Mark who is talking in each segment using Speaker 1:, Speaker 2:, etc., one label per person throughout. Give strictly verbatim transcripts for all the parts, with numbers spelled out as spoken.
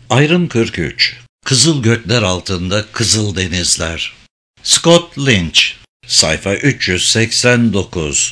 Speaker 1: Ayrım kırk üç. Kızıl gökler altında kızıl denizler. Scott Lynch. Sayfa üç yüz seksen dokuz.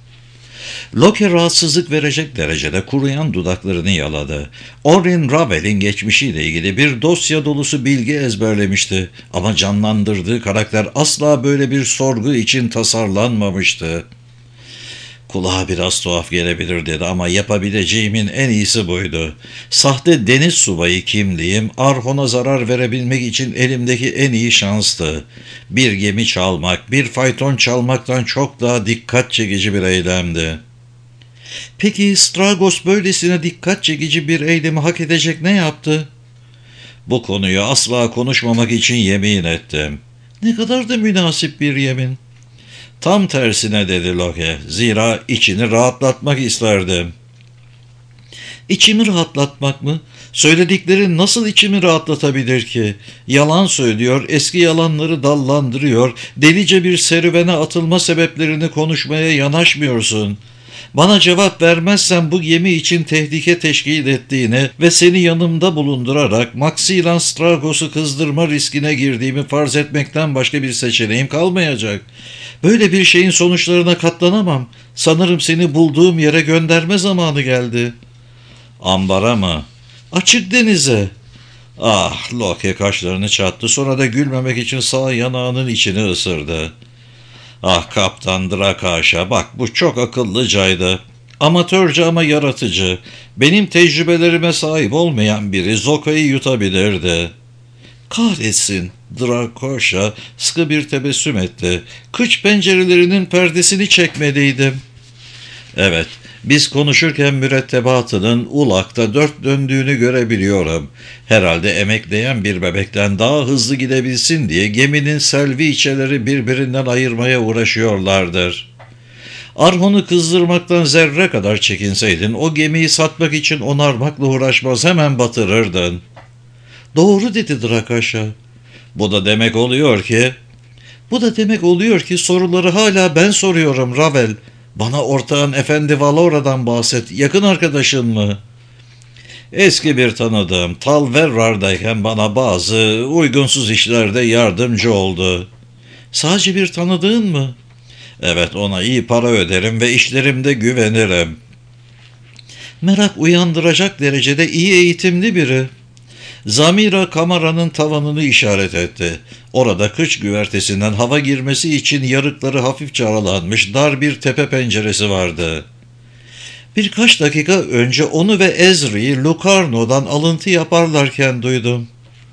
Speaker 1: Locke rahatsızlık verecek derecede kuruyan dudaklarını yaladı. Orrin Ravel'in geçmişiyle ilgili bir dosya dolusu bilgi ezberlemişti. Ama canlandırdığı karakter asla böyle bir sorgu için tasarlanmamıştı. Kulağa biraz tuhaf gelebilir dedi ama yapabileceğimin en iyisi buydu. Sahte deniz subayı kimliğim Arhon'a zarar verebilmek için elimdeki en iyi şanstı. Bir gemi çalmak, bir fayton çalmaktan çok daha dikkat çekici bir eylemdi. Peki Stragos böylesine dikkat çekici bir eylemi hak edecek ne yaptı? Bu konuyu asla konuşmamak için yemin ettim. Ne kadar da münasip bir yemin. Tam tersine dedi Locke. Zira içini rahatlatmak isterdim. İçimi rahatlatmak mı? Söyledikleri nasıl içimi rahatlatabilir ki? Yalan söylüyor, eski yalanları dallandırıyor, delice bir serüvene atılma sebeplerini konuşmaya yanaşmıyorsun. Bana cevap vermezsen bu gemi için tehlike teşkil ettiğini ve seni yanımda bulundurarak Maxilan Stragos'u kızdırma riskine girdiğimi farz etmekten başka bir seçeneğim kalmayacak. Böyle bir şeyin sonuçlarına katlanamam. Sanırım seni bulduğum yere gönderme zamanı geldi. Ambara mı? Açık denize. Ah, Locke kaşlarını çattı, sonra da gülmemek için sağ yanağının içini ısırdı. Ah Kaptan Drakaşa, bak bu çok akıllıcaydı. Amatörce ama yaratıcı. Benim tecrübelerime sahip olmayan biri Zoka'yı yutabilirdi. Kahretsin, Drakaşa sıkı bir tebessüm etti. Kıç pencerelerinin perdesini çekmeliydim. Evet, biz konuşurken mürettebatının ulakta dört döndüğünü görebiliyorum. Herhalde emekleyen bir bebekten daha hızlı gidebilsin diye geminin selviçeleri birbirinden ayırmaya uğraşıyorlardır. Arhon'u kızdırmaktan zerre kadar çekinseydin, o gemiyi satmak için onarmakla uğraşmaz, hemen batırırdın. Doğru dedi Drakaşa. Bu da demek oluyor ki... Bu da demek oluyor ki soruları hala ben soruyorum Ravel. Bana ortağın Efendi Valora'dan bahset. Yakın arkadaşın mı? Eski bir tanıdığım. Talverrar'dayken bana bazı uygunsuz işlerde yardımcı oldu. Sadece bir tanıdığın mı? Evet, ona iyi para öderim ve işlerimde güvenirim. Merak uyandıracak derecede iyi eğitimli biri. Zamira kameranın tavanını işaret etti. Orada kıç güvertesinden hava girmesi için yarıkları hafifçe aralanmış dar bir tepe penceresi vardı. Birkaç dakika önce onu ve Ezri'yi Lucarno'dan alıntı yaparlarken duydum.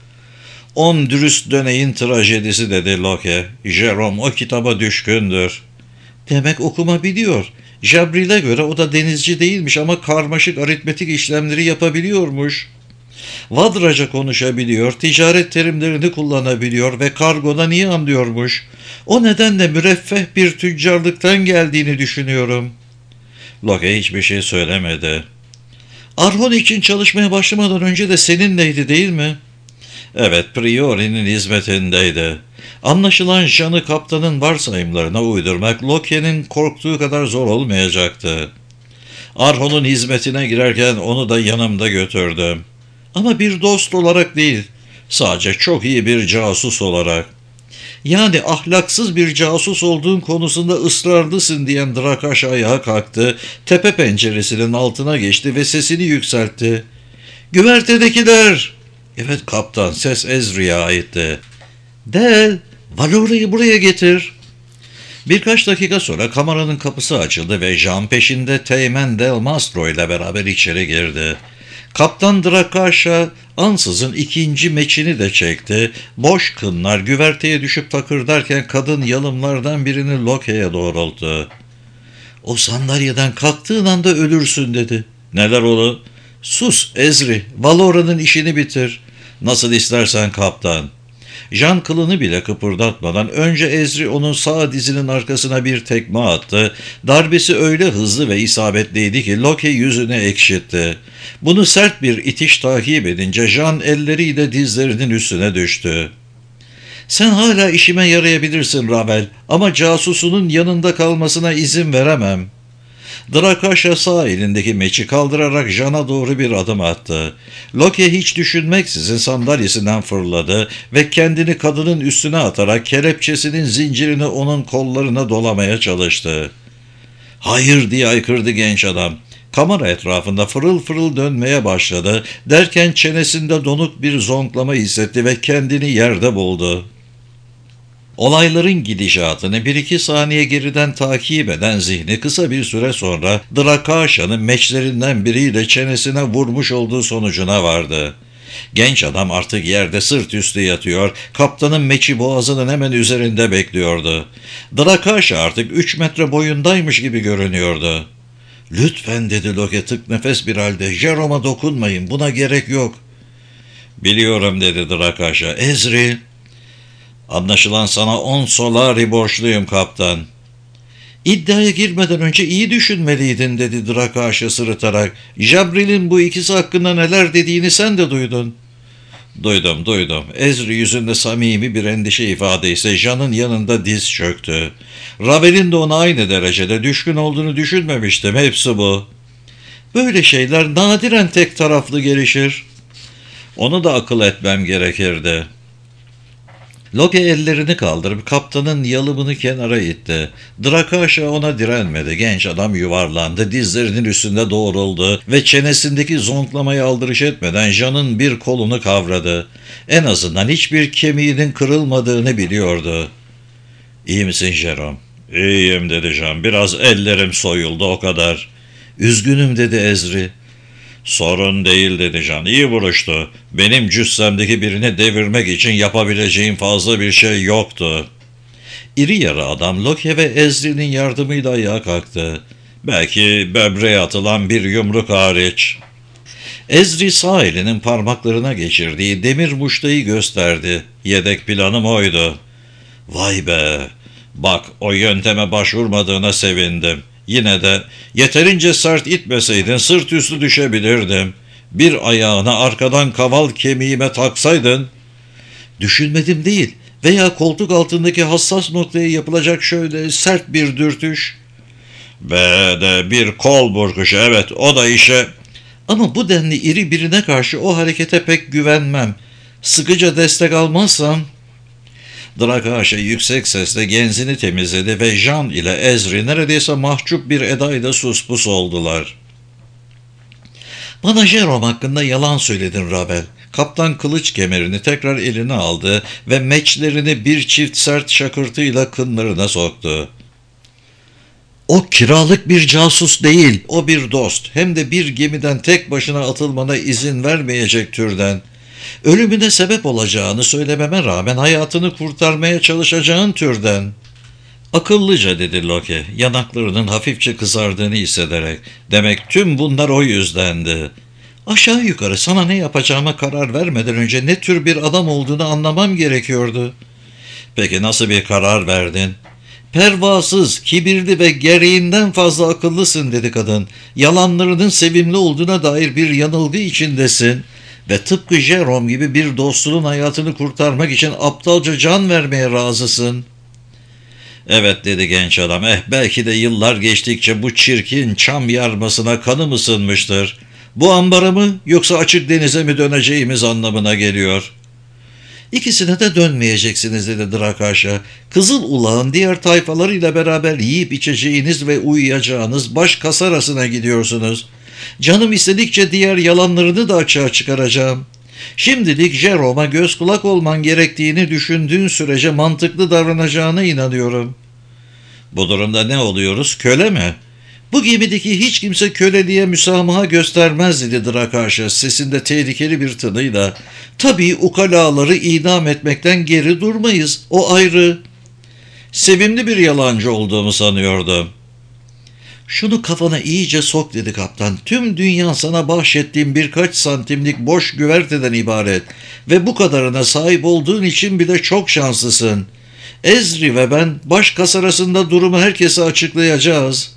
Speaker 1: On dürüst döneyin trajedisi dedi Locke. Jerome o kitaba düşkündür. Demek okuma biliyor. Jabril'e göre o da denizci değilmiş ama karmaşık aritmetik işlemleri yapabiliyormuş. Vadraca konuşabiliyor, ticaret terimlerini kullanabiliyor ve kargodan iyi anlıyormuş. O nedenle müreffeh bir tüccarlıktan geldiğini düşünüyorum. Locke hiçbir şey söylemedi. Arhon için çalışmaya başlamadan önce de seninleydi değil mi? Evet, Priori'nin hizmetindeydi. Anlaşılan Jean'ı kaptanın varsayımlarına uydurmak Locke'nin korktuğu kadar zor olmayacaktı. Arhon'un hizmetine girerken onu da yanımda götürdüm. Ama bir dost olarak değil, sadece çok iyi bir casus olarak. Yani ahlaksız bir casus olduğun konusunda ısrarlısın diyen Drakaş ayağa kalktı, tepe penceresinin altına geçti ve sesini yükseltti. Güvertedekiler! Evet kaptan, ses Ezri'ye aitti. Del, Valora'yı buraya getir. Birkaç dakika sonra kameranın kapısı açıldı ve Jean peşinde Teğmen Del Mastro ile beraber içeri girdi. Kaptan Drakaşa ansızın ikinci meçini de çekti. Boş kınlar güverteye düşüp takırdarken kadın yalımlardan birini Locke'ye doğrulttu. O sandalyeden kalktığın anda ölürsün dedi. Neler olur? Sus Ezri, Valora'nın işini bitir. Nasıl istersen kaptan. Jean kılını bile kıpırdatmadan önce Ezri onun sağ dizinin arkasına bir tekme attı. Darbesi öyle hızlı ve isabetliydi ki Locke yüzünü ekşitti. Bunu sert bir itiş takip edince Jean elleriyle dizlerinin üstüne düştü. Sen hala işime yarayabilirsin Ravel ama casusunun yanında kalmasına izin veremem. Drakaşa sağ elindeki meçi kaldırarak Jan'a doğru bir adım attı. Loki hiç düşünmeksizin sandalyesinden fırladı ve kendini kadının üstüne atarak kelepçesinin zincirini onun kollarına dolamaya çalıştı. "Hayır!" diye haykırdı genç adam. Kamera etrafında fırıl fırıl dönmeye başladı, derken çenesinde donuk bir zonklama hissetti ve kendini yerde buldu. Olayların gidişatını bir iki saniye geriden takip eden zihni kısa bir süre sonra Drakaşa'nın meçlerinden biriyle çenesine vurmuş olduğu sonucuna vardı. Genç adam artık yerde sırt üstü yatıyor, kaptanın meçi boğazının hemen üzerinde bekliyordu. Drakaşa artık üç metre boyundaymış gibi görünüyordu. "Lütfen," dedi Loki tık nefes bir halde, "Jerome'a dokunmayın, buna gerek yok." "Biliyorum," dedi Drakaşa. "Ezri." "Anlaşılan sana on solari borçluyum kaptan." "İddiaya girmeden önce iyi düşünmeliydin," dedi Drakaşa sırıtarak. "Jabril'in bu ikisi hakkında neler dediğini sen de duydun." "Duydum, duydum." Ezri yüzünde samimi bir endişe ifade ise Jan'ın yanında diz çöktü. "Ravel'in de ona aynı derecede düşkün olduğunu düşünmemiştim. Hepsi bu." "Böyle şeyler nadiren tek taraflı gelişir." "Onu da akıl etmem gerekirdi." Loki ellerini kaldırıp kaptanın yalımını kenara itti. Drakaşa ona direnmedi. Genç adam yuvarlandı, dizlerinin üstünde doğruldu ve çenesindeki zonklamayı aldırış etmeden Jan'ın bir kolunu kavradı. En azından hiçbir kemiğinin kırılmadığını biliyordu. "İyi misin Jerome?" "İyiyim," dedi Jan. "Biraz ellerim soyuldu, o kadar." "Üzgünüm," dedi Ezri. "Sorun değil," dedi Jan. "İyi vuruştu. Benim cüssemdeki birini devirmek için yapabileceğim fazla bir şey yoktu." İri yarı adam Loki ve Ezri'nin yardımıyla ayağa kalktı. "Belki böbreğe atılan bir yumruk hariç." Ezri sağ elinin parmaklarına geçirdiği demir muştayı gösterdi. "Yedek planım oydu." "Vay be! Bak, o yönteme başvurmadığına sevindim. Yine de yeterince sert itmeseydin sırt üstü düşebilirdim. Bir ayağını arkadan kaval kemiğime taksaydın." "Düşünmedim değil. Veya koltuk altındaki hassas noktaya yapılacak şöyle sert bir dürtüş." "Ve de bir kol burkuşu, evet, o da işe." "Ama bu denli iri birine karşı o harekete pek güvenmem. Sıkıca destek almazsam..." Drakaşa yüksek sesle genzini temizledi ve Jan ile Ezri neredeyse mahcup bir edayla suspus oldular. "Bana Jerome hakkında yalan söyledin Ravel." Kaptan kılıç kemerini tekrar eline aldı ve meçlerini bir çift sert şakırtıyla kınlarına soktu. "O kiralık bir casus değil, o bir dost. Hem de bir gemiden tek başına atılmana izin vermeyecek türden. Ölümüne sebep olacağını söylememe rağmen hayatını kurtarmaya çalışacağın türden." "Akıllıca," dedi Loki, yanaklarının hafifçe kızardığını hissederek. "Demek tüm bunlar o yüzdendi." "Aşağı yukarı sana ne yapacağıma karar vermeden önce ne tür bir adam olduğunu anlamam gerekiyordu." "Peki nasıl bir karar verdin?" "Pervasız, kibirli ve gereğinden fazla akıllısın," dedi kadın. "Yalanlarının sevimli olduğuna dair bir yanılgı içindesin ve tıpkı Jerome gibi bir dostunun hayatını kurtarmak için aptalca can vermeye razısın." "Evet," dedi genç adam. "Eh, belki de yıllar geçtikçe bu çirkin çam yarmasına kanım ısınmıştır. Bu ambara mı yoksa açık denize mi döneceğimiz anlamına geliyor." "İkisine de dönmeyeceksiniz," dedi Drakaşa. "Kızıl Ulağın diğer tayfalarıyla beraber yiyip içeceğiniz ve uyuyacağınız baş kasarasına gidiyorsunuz. Canım istedikçe diğer yalanlarını da açığa çıkaracağım. Şimdilik Jerome'a göz kulak olman gerektiğini düşündüğün sürece mantıklı davranacağına inanıyorum." "Bu durumda ne oluyoruz, köle mi?" "Bu gemideki hiç kimse köleliğe müsamaha göstermez," dedi Drakaşa sesinde tehlikeli bir tınıyla. "Tabii ukalaları idam etmekten geri durmayız, o ayrı." "Sevimli bir yalancı olduğumu sanıyordum." "Şunu kafana iyice sok," dedi kaptan. "Tüm dünya sana bahşettiğim birkaç santimlik boş güverteden ibaret ve bu kadarına sahip olduğun için bile çok şanslısın. Ezri ve ben baş kasarasında durumu herkese açıklayacağız."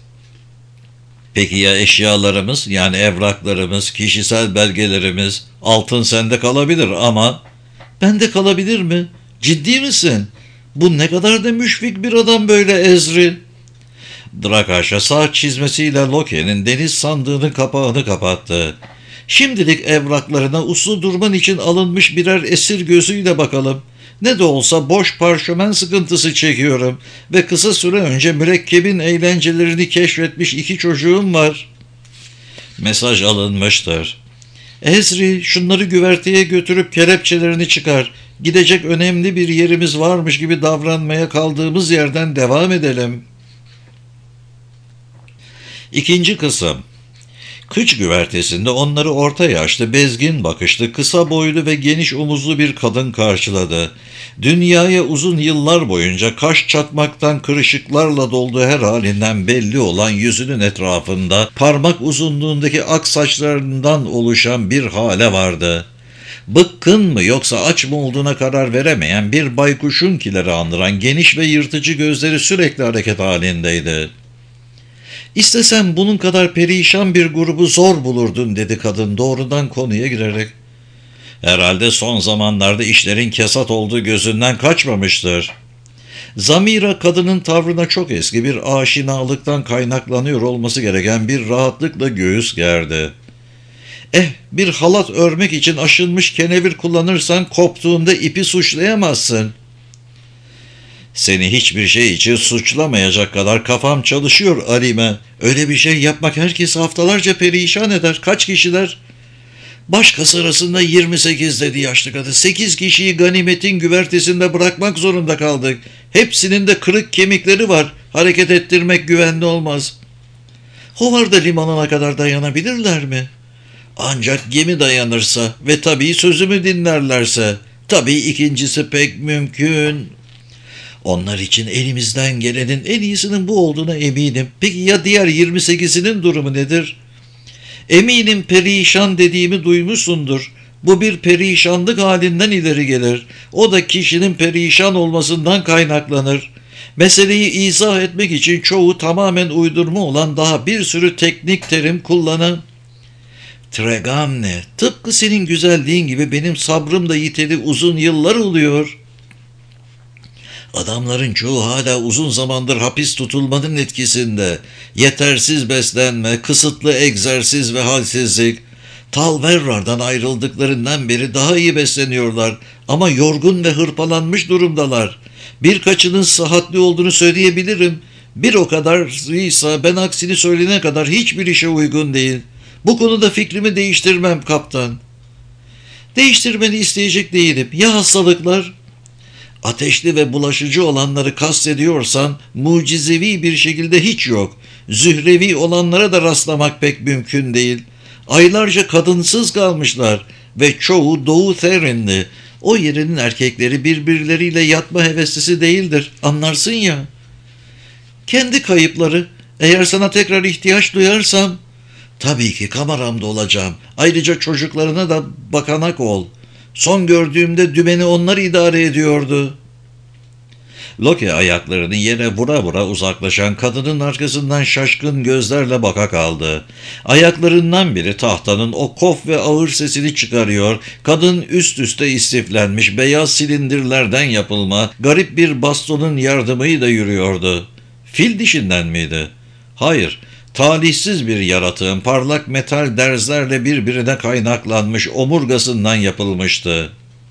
Speaker 1: "Peki ya eşyalarımız, yani evraklarımız, kişisel belgelerimiz? Altın sende kalabilir ama..." "Bende kalabilir mi? Ciddi misin? Bu ne kadar da müşfik bir adam böyle Ezri." Drakaş'a sağ çizmesiyle Loki'nin deniz sandığının kapağını kapattı. Şimdilik evraklarına uslu durman için alınmış birer esir gözüyle bakalım. Ne de olsa boş parşömen sıkıntısı çekiyorum ve kısa süre önce mürekkebin eğlencelerini keşfetmiş iki çocuğum var. Mesaj alınmıştır. Ezri, şunları güverteye götürüp kelepçelerini çıkar. Gidecek önemli bir yerimiz varmış gibi davranmaya kaldığımız yerden devam edelim. İkinci kısım. Kıç güvertesinde onları orta yaşlı, bezgin bakışlı, kısa boylu ve geniş omuzlu bir kadın karşıladı. Dünyaya uzun yıllar boyunca kaş çatmaktan kırışıklarla dolduğu her halinden belli olan yüzünün etrafında parmak uzunluğundaki ak saçlarından oluşan bir hale vardı. Bıkkın mı yoksa aç mı olduğuna karar veremeyen bir baykuşunkileri andıran geniş ve yırtıcı gözleri sürekli hareket halindeydi. "İstesem bunun kadar perişan bir grubu zor bulurdun," dedi kadın doğrudan konuya girerek. "Herhalde son zamanlarda işlerin kesat olduğu gözünden kaçmamıştır." Zamira kadının tavrına çok eski bir aşinalıktan kaynaklanıyor olması gereken bir rahatlıkla göğüs gerdi. "Eh, bir halat örmek için aşınmış kenevir kullanırsan koptuğunda ipi suçlayamazsın." "Seni hiçbir şey için suçlamayacak kadar kafam çalışıyor Arime. Öyle bir şey yapmak herkesi haftalarca perişan eder. Kaç kişiler?" "Başkası arasında yirmi sekiz," dedi yaşlı kadın. "Sekiz kişiyi ganimetin güvertesinde bırakmak zorunda kaldık. Hepsinin de kırık kemikleri var. Hareket ettirmek güvenli olmaz." "Hovarda limanına kadar dayanabilirler mi?" "Ancak gemi dayanırsa ve tabii sözümü dinlerlerse. Tabii ikincisi pek mümkün." "Onlar için elimizden gelenin en iyisinin bu olduğuna eminim. Peki ya diğer yirmi sekizinin durumu nedir?" "Eminim perişan dediğimi duymuşsundur. Bu bir perişanlık halinden ileri gelir. O da kişinin perişan olmasından kaynaklanır. Meseleyi izah etmek için çoğu tamamen uydurma olan daha bir sürü teknik terim kullanan..." "Tregamne, tıpkı senin güzelliğin gibi benim sabrım da yiteli uzun yıllar oluyor." "Adamların çoğu hala uzun zamandır hapis tutulmanın etkisinde. Yetersiz beslenme, kısıtlı egzersiz ve halsizlik. Talverrar'dan ayrıldıklarından beri daha iyi besleniyorlar ama yorgun ve hırpalanmış durumdalar. Birkaçının sıhhatli olduğunu söyleyebilirim. Bir o kadarıysa ben aksini söyleyene kadar hiçbir işe uygun değil. Bu konuda fikrimi değiştirmem kaptan." "Değiştirmeni isteyecek değilim. Ya hastalıklar?" "Ateşli ve bulaşıcı olanları kastediyorsan mucizevi bir şekilde hiç yok. Zührevi olanlara da rastlamak pek mümkün değil. Aylarca kadınsız kalmışlar ve çoğu Doğu Therinli. O yerinin erkekleri birbirleriyle yatma heveslisi değildir, anlarsın ya." "Kendi kayıpları. Eğer sana tekrar ihtiyaç duyarsam..." "Tabii ki kameramda olacağım. Ayrıca çocuklarına da bakanak ol. Son gördüğümde dümeni onlar idare ediyordu." Loki ayaklarını yere vura vura uzaklaşan kadının arkasından şaşkın gözlerle baka kaldı. Ayaklarından biri tahtanın o kof ve ağır sesini çıkarıyor, kadın üst üste istiflenmiş beyaz silindirlerden yapılma garip bir bastonun yardımıyla yürüyordu. Fil dişinden miydi? Hayır, talihsiz bir yaratığın parlak metal derzlerle birbirine kaynaklanmış omurgasından yapılmıştı.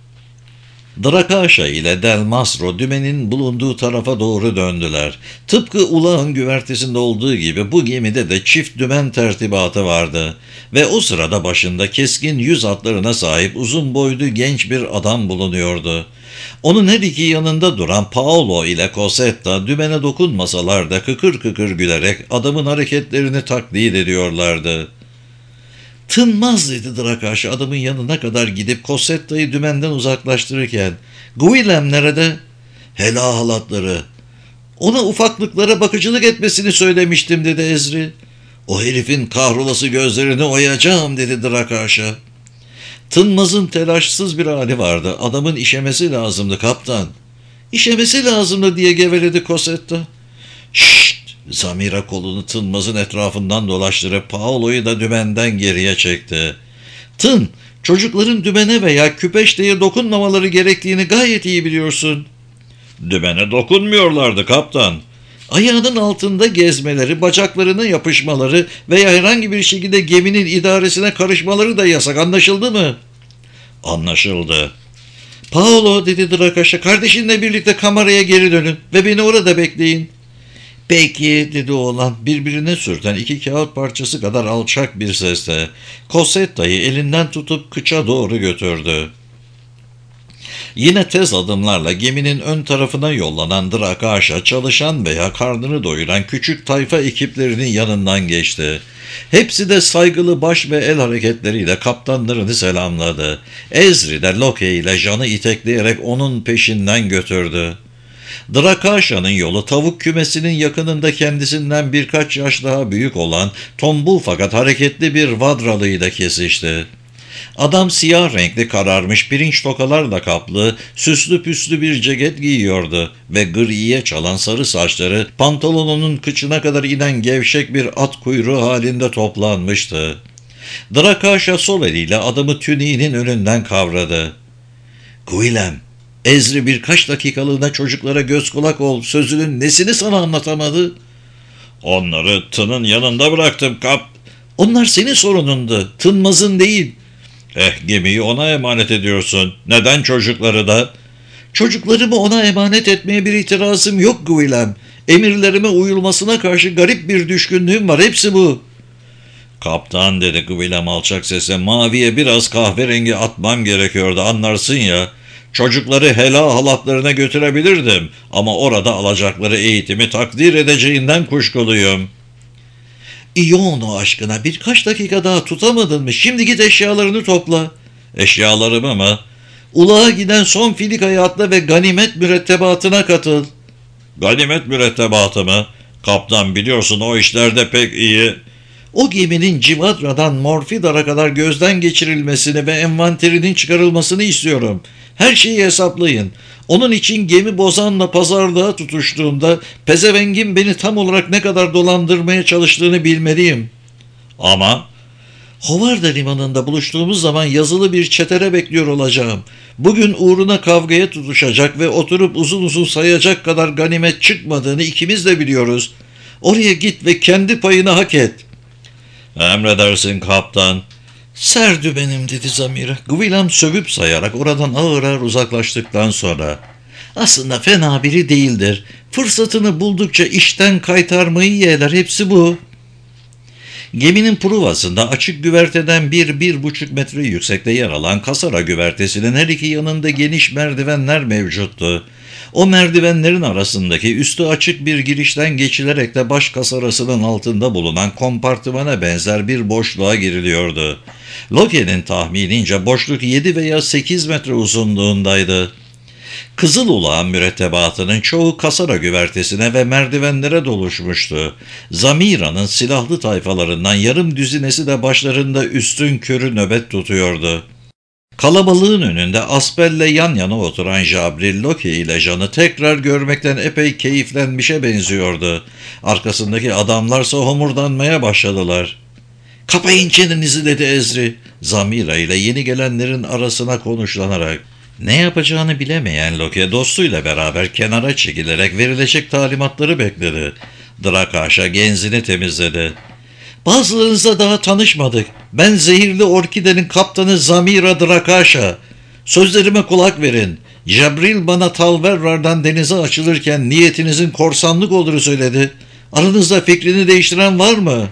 Speaker 1: Drakaşa ile Del Masro dümenin bulunduğu tarafa doğru döndüler. Tıpkı ulağın güvertesinde olduğu gibi bu gemide de çift dümen tertibatı vardı. Ve o sırada başında keskin yüz hatlarına sahip uzun boylu genç bir adam bulunuyordu. Onun her iki yanında duran Paolo ile Cosetta dümene dokunmasalar da kıkır kıkır gülerek adamın hareketlerini taklit ediyorlardı. "Tınmaz," dedi Drakaş adamın yanına kadar gidip Cosetta'yı dümenden uzaklaştırırken. "Guillem nerede?" "Hela halatları." "Ona ufaklıklara bakıcılık etmesini söylemiştim," dedi Ezri. "O herifin kahrolası gözlerini oyacağım," dedi Drakaş'a. Tınmaz'ın telaşsız bir hali vardı. "Adamın işemesi lazımdı kaptan." "İşemesi lazımdı," diye geveledi Cosetta. "Şşşt!" Zamira kolunu Tınmaz'ın etrafından dolaştırıp Paolo'yu da dümenden geriye çekti. "Tın, çocukların dümene veya küpeşteye dokunmamaları gerektiğini gayet iyi biliyorsun." "Dümene dokunmuyorlardı kaptan." Ayağının altında gezmeleri, bacaklarına yapışmaları veya herhangi bir şekilde geminin idaresine karışmaları da yasak. Anlaşıldı mı? Anlaşıldı. Paolo, dedi Drakaş'a, kardeşinle birlikte kameraya geri dönün ve beni orada bekleyin. Peki, dedi oğlan birbirine sürten iki kağıt parçası kadar alçak bir sesle. Cosetta'yı elinden tutup kıça doğru götürdü. Yine tez adımlarla geminin ön tarafına yollanan Drakaş'a çalışan veya karnını doyuran küçük tayfa ekiplerinin yanından geçti. Hepsi de saygılı baş ve el hareketleriyle kaptanlarını selamladı. Ezri de Loke ile Jan'ı itekleyerek onun peşinden götürdü. Drakaşa'nın yolu tavuk kümesinin yakınında kendisinden birkaç yaş daha büyük olan tombul fakat hareketli bir vadralıyla kesişti. Adam siyah renkli kararmış pirinç tokalarla kaplı, süslü püslü bir ceket giyiyordu ve griye çalan sarı saçları pantolonunun kıçına kadar inen gevşek bir at kuyruğu halinde toplanmıştı. Drakaşa sol eliyle adamı tüniğinin önünden kavradı. "Guilem, Ezri birkaç dakikalığına çocuklara göz kulak ol, sözünün nesini sana anlatamadı?" "Onları tının yanında bıraktım kap." "Onlar senin sorunundu, tınmazın değil." "Eh, gemiyi ona emanet ediyorsun. Neden çocukları da?" "Çocuklarımı ona emanet etmeye bir itirazım yok Guilem. Emirlerime uyulmasına karşı garip bir düşkünlüğüm var, hepsi bu." "Kaptan," dedi Guilem alçak sesle, "maviye biraz kahverengi atmam gerekiyordu, anlarsın ya. Çocukları helal halatlarına götürebilirdim ama orada alacakları eğitimi takdir edeceğinden kuşkuluyum." "İyonu aşkına, birkaç dakika daha tutamadın mı? Şimdi git eşyalarını topla." "Eşyalarımı mı?" "Ulağa giden son filikayı atla ve ganimet mürettebatına katıl." "Ganimet mürettebatı mı? Kaptan, biliyorsun o işlerde pek iyi." "O geminin Civadra'dan Morfidar'a kadar gözden geçirilmesini ve envanterinin çıkarılmasını istiyorum. Her şeyi hesaplayın. Onun için gemi bozanla pazarlığa tutuştuğunda pezevengin beni tam olarak ne kadar dolandırmaya çalıştığını bilmeliyim." "Ama..." "Hovarda limanında buluştuğumuz zaman yazılı bir çetere bekliyor olacağım. Bugün uğruna kavgaya tutuşacak ve oturup uzun uzun sayacak kadar ganimet çıkmadığını ikimiz de biliyoruz. Oraya git ve kendi payını hak et." "Emredersin kaptan." "Serdü benim," dedi Zamira. Guilem sövüp sayarak oradan ağır ağır uzaklaştıktan sonra, "Aslında fena biri değildir. Fırsatını buldukça işten kaytarmayı yeğler, hepsi bu." Geminin pruvasında açık güverteden bir, bir buçuk metre yüksekte yer alan kasara güvertesinin her iki yanında geniş merdivenler mevcuttu. O merdivenlerin arasındaki üstü açık bir girişten geçilerek de baş kasarasının altında bulunan kompartımana benzer bir boşluğa giriliyordu. Loke'nin tahminince boşluk yedi veya sekiz metre uzunluğundaydı. Kızıl Ulağan mürettebatının çoğu kasara güvertesine ve merdivenlere doluşmuştu. Zamira'nın silahlı tayfalarından yarım düzinesi de başlarında üstün körü nöbet tutuyordu. Kalabalığın önünde Aspel'le yan yana oturan Jabril, Loke ile Jan'ı tekrar görmekten epey keyiflenmişe benziyordu. Arkasındaki adamlarsa homurdanmaya başladılar. "Kapayın çenenizi," dedi Ezri, Zamira ile yeni gelenlerin arasına konuşlanarak. Ne yapacağını bilemeyen Loke dostuyla beraber kenara çekilerek verilecek talimatları bekledi. Drakaş'a genzini temizledi. "Bazılarınızla daha tanışmadık. Ben zehirli orkidenin kaptanı Zamira Drakaş'a. Sözlerime kulak verin. Jabril bana Talverrar'dan denize açılırken niyetinizin korsanlık olduğunu söyledi. Aranızda fikrini değiştiren var mı?"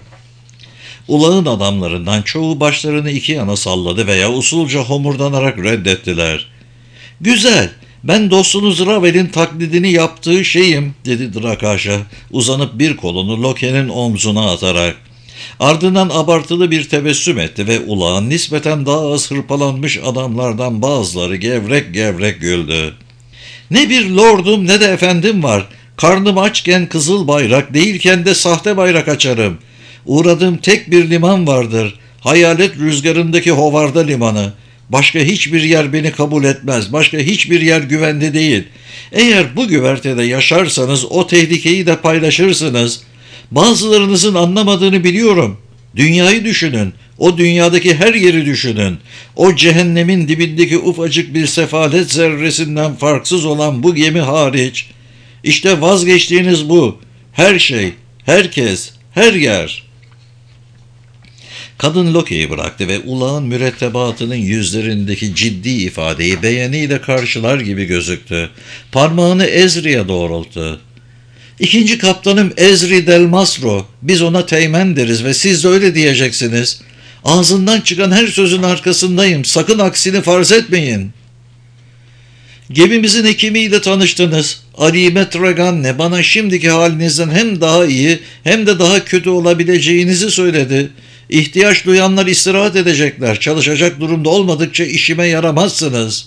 Speaker 1: Ulağın adamlarından çoğu başlarını iki yana salladı veya usulca homurdanarak reddettiler. "Güzel, ben dostunuz Ravel'in taklidini yaptığı şeyim," dedi Drakaş'a, uzanıp bir kolunu Loke'nin omzuna atarak. Ardından abartılı bir tebessüm etti ve ulağın nispeten daha az hırpalanmış adamlardan bazıları gevrek gevrek güldü. "Ne bir lordum ne de efendim var. Karnım açken kızıl bayrak, değilken de sahte bayrak açarım. Uğradığım tek bir liman vardır. Hayalet rüzgarındaki Hovarda limanı. Başka hiçbir yer beni kabul etmez. Başka hiçbir yer güvende değil. Eğer bu güvertede yaşarsanız o tehlikeyi de paylaşırsınız. Bazılarınızın anlamadığını biliyorum. Dünyayı düşünün. O dünyadaki her yeri düşünün. O cehennemin dibindeki ufacık bir sefalet zerresinden farksız olan bu gemi hariç. İşte vazgeçtiğiniz bu. Her şey, herkes, her yer. Kadın Loki'yi bıraktı ve ulağın mürettebatının yüzlerindeki ciddi ifadeyi beğeniyle karşılar gibi gözüktü. Parmağını Ezri'ye doğrulttu. İkinci kaptanım Ezri Del Mastro. Biz ona teğmen deriz ve siz de öyle diyeceksiniz. Ağzından çıkan her sözün arkasındayım. Sakın aksini farz etmeyin. Gemimizin hekimiyle tanıştınız. Alime Treganne bana şimdiki halinizden hem daha iyi hem de daha kötü olabileceğinizi söyledi. İhtiyaç duyanlar istirahat edecekler. Çalışacak durumda olmadıkça işime yaramazsınız.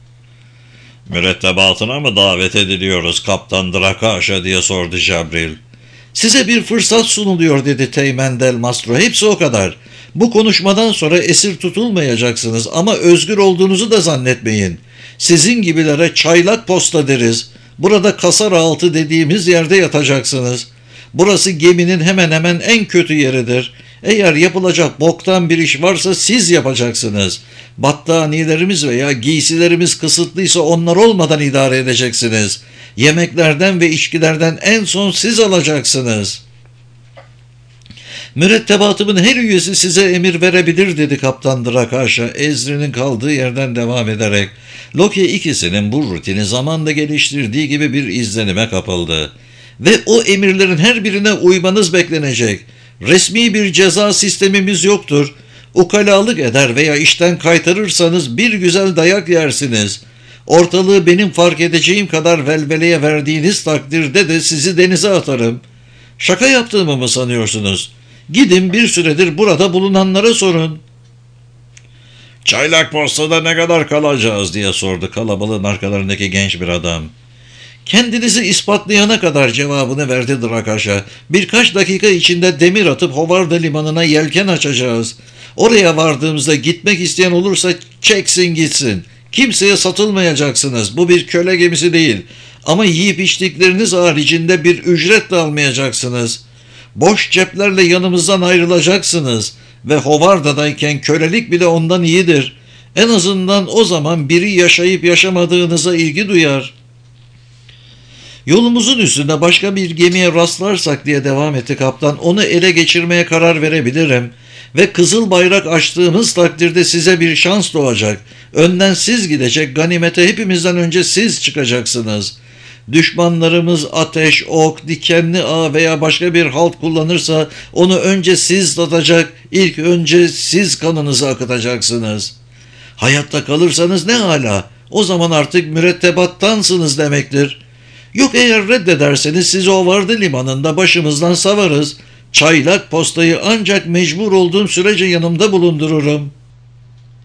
Speaker 1: Mürettebatına mı davet ediliyoruz Kaptan Drakaşa diye sordu Jabril. Size bir fırsat sunuluyor dedi Teğmen Del Mastro. Hepsi o kadar. Bu konuşmadan sonra esir tutulmayacaksınız ama özgür olduğunuzu da zannetmeyin. Sizin gibilere çaylak posta deriz. Burada kasar altı dediğimiz yerde yatacaksınız. Burası geminin hemen hemen en kötü yeridir. Eğer yapılacak boktan bir iş varsa siz yapacaksınız. Battaniyelerimiz veya giysilerimiz kısıtlıysa onlar olmadan idare edeceksiniz. Yemeklerden ve içkilerden en son siz alacaksınız. Mürettebatımın her üyesi size emir verebilir dedi Kaptan Drakaşa, Ezri'nin kaldığı yerden devam ederek. Loki ikisinin bu rutini zamanla geliştirdiği gibi bir izlenime kapıldı. Ve o emirlerin her birine uymanız beklenecek. Resmi bir ceza sistemimiz yoktur. Ukalalık eder veya işten kaytarırsanız bir güzel dayak yersiniz. Ortalığı benim fark edeceğim kadar velveleye verdiğiniz takdirde de sizi denize atarım. Şaka yaptığımı mı sanıyorsunuz? Gidin bir süredir burada bulunanlara sorun. Çaylak postada ne kadar kalacağız diye sordu kalabalığın arkalarındaki genç bir adam. Kendinizi ispatlayana kadar cevabını verdi Drakaşa. Birkaç dakika içinde demir atıp Hovarda limanına yelken açacağız. Oraya vardığımızda gitmek isteyen olursa çeksin gitsin. Kimseye satılmayacaksınız. Bu bir köle gemisi değil. Ama yiyip içtikleriniz haricinde bir ücret de almayacaksınız. Boş ceplerle yanımızdan ayrılacaksınız. Ve Hovarda'dayken kölelik bile ondan iyidir. En azından o zaman biri yaşayıp yaşamadığınıza ilgi duyar. Yolumuzun üstünde başka bir gemiye rastlarsak diye devam etti kaptan, onu ele geçirmeye karar verebilirim. Ve kızıl bayrak açtığımız takdirde size bir şans doğacak. Önden siz gidecek, ganimete hepimizden önce siz çıkacaksınız. Düşmanlarımız ateş, ok, dikenli ağ veya başka bir halt kullanırsa onu önce siz tatacak, ilk önce siz kanınızı akıtacaksınız. Hayatta kalırsanız ne hala, o zaman artık mürettebattansınız demektir. Yok eğer reddederseniz sizi Hovarda limanında başımızdan savarız. Çaylak postayı ancak mecbur olduğum sürece yanımda bulundururum.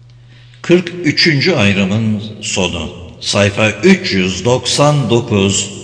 Speaker 1: kırk üçüncü ayrımın sonu. Sayfa üç yüz doksan dokuz.